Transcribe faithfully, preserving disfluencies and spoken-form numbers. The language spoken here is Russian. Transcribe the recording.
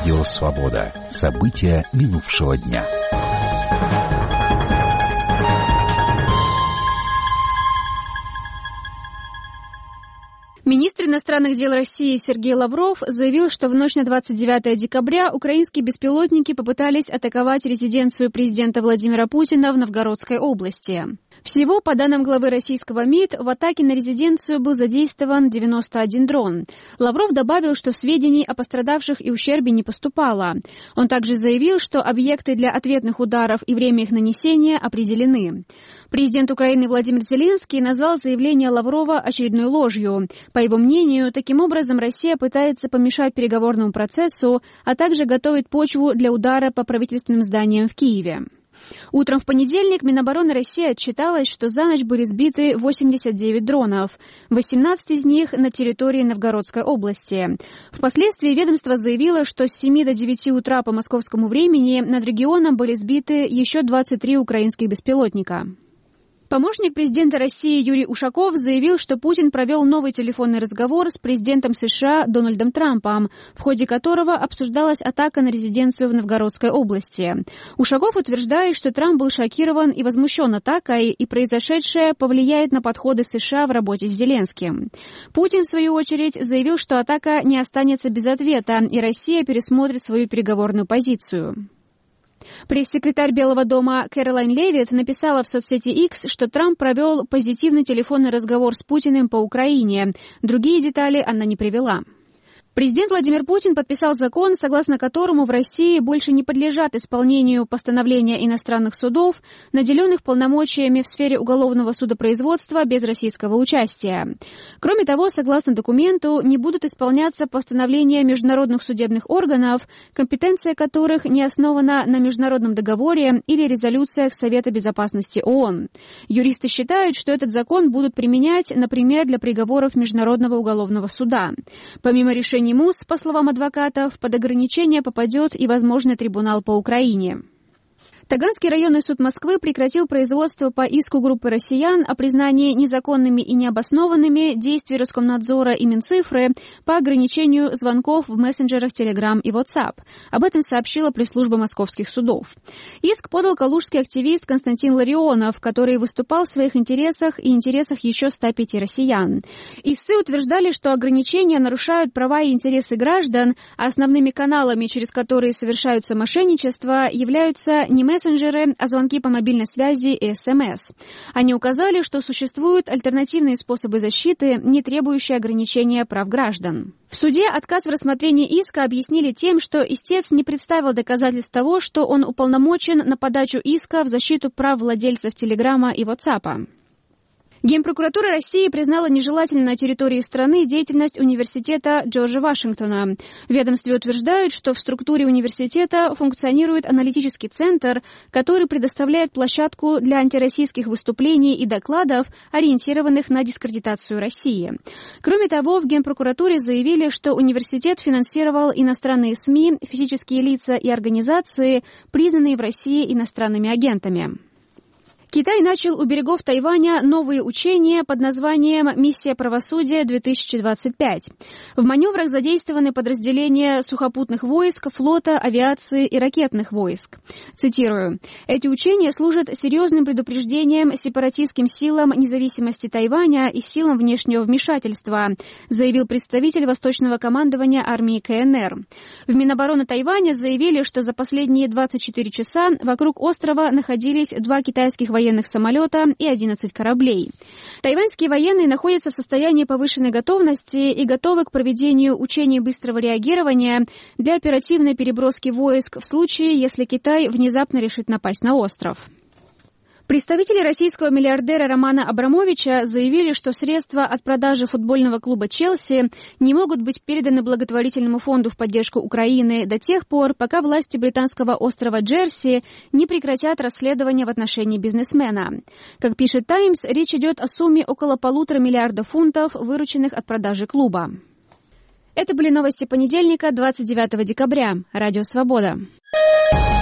Радио «Свобода». События минувшего дня. Министр иностранных дел России Сергей Лавров заявил, что в ночь на двадцать девятое декабря украинские беспилотники попытались атаковать резиденцию президента Владимира Путина в Новгородской области. Всего, по данным главы российского МИД, в атаке на резиденцию был задействован девяносто один дрон. Лавров добавил, что сведений о пострадавших и ущербе не поступало. Он также заявил, что объекты для ответных ударов и время их нанесения определены. Президент Украины Владимир Зеленский назвал заявление Лаврова очередной ложью. По его мнению, таким образом Россия пытается помешать переговорному процессу, а также готовит почву для удара по правительственным зданиям в Киеве. Утром в понедельник Минобороны России отчиталось, что за ночь были сбиты восемьдесят девять дронов, восемнадцать из них на территории Новгородской области. Впоследствии ведомство заявило, что с семи до девяти утра по московскому времени над регионом были сбиты еще двадцать три украинских беспилотника. Помощник президента России Юрий Ушаков заявил, что Путин провел новый телефонный разговор с президентом США Дональдом Трампом, в ходе которого обсуждалась атака на резиденцию в Новгородской области. Ушаков утверждает, что Трамп был шокирован и возмущен атакой, и произошедшее повлияет на подходы США в работе с Зеленским. Путин, в свою очередь, заявил, что атака не останется без ответа, и Россия пересмотрит свою переговорную позицию. Пресс-секретарь Белого дома Кэролайн Левитт написала в соцсети X, что Трамп провел позитивный телефонный разговор с Путиным по Украине. Другие детали она не привела. Президент Владимир Путин подписал закон, согласно которому в России больше не подлежат исполнению постановления иностранных судов, наделенных полномочиями в сфере уголовного судопроизводства без российского участия. Кроме того, согласно документу, не будут исполняться постановления международных судебных органов, компетенция которых не основана на международном договоре или резолюциях Совета безопасности ООН. Юристы считают, что этот закон будут применять, например, для приговоров Международного уголовного суда. Помимо решения МУС, по словам адвокатов, под ограничение попадет и возможный трибунал по Украине. Таганский районный суд Москвы прекратил производство по иску группы россиян о признании незаконными и необоснованными действий Роскомнадзора и Минцифры по ограничению звонков в мессенджерах Telegram и WhatsApp. Об этом сообщила пресс-служба московских судов. Иск подал калужский активист Константин Ларионов, который выступал в своих интересах и интересах еще ста пяти россиян. Истцы утверждали, что ограничения нарушают права и интересы граждан, а основными каналами, через которые совершаются мошенничества, являются не мессенджеры, мессенджеры, а звонки по мобильной связи и СМС. Они указали, что существуют альтернативные способы защиты, не требующие ограничения прав граждан. В суде отказ в рассмотрении иска объяснили тем, что истец не представил доказательств того, что он уполномочен на подачу иска в защиту прав владельцев Телеграма и WhatsApp. Генпрокуратура России признала нежелательной на территории страны деятельность университета Джорджа Вашингтона. В ведомстве утверждают, что в структуре университета функционирует аналитический центр, который предоставляет площадку для антироссийских выступлений и докладов, ориентированных на дискредитацию России. Кроме того, в Генпрокуратуре заявили, что университет финансировал иностранные СМИ, физические лица и организации, признанные в России иностранными агентами. Китай начал у берегов Тайваня новые учения под названием «Миссия правосудия-две тысячи двадцать пять». В маневрах задействованы подразделения сухопутных войск, флота, авиации и ракетных войск. Цитирую. «Эти учения служат серьезным предупреждением сепаратистским силам независимости Тайваня и силам внешнего вмешательства», заявил представитель Восточного командования армии КНР. В Минобороны Тайваня заявили, что за последние двадцать четыре часа вокруг острова находились два китайских военных военных самолета и одиннадцать кораблей. Тайваньские военные находятся в состоянии повышенной готовности и готовы к проведению учений быстрого реагирования для оперативной переброски войск в случае, если Китай внезапно решит напасть на остров. Представители российского миллиардера Романа Абрамовича заявили, что средства от продажи футбольного клуба «Челси» не могут быть переданы благотворительному фонду в поддержку Украины до тех пор, пока власти британского острова Джерси не прекратят расследование в отношении бизнесмена. Как пишет «Таймс», речь идет о сумме около полутора миллиарда фунтов, вырученных от продажи клуба. Это были новости понедельника, двадцать девятого декабря. Радио «Свобода».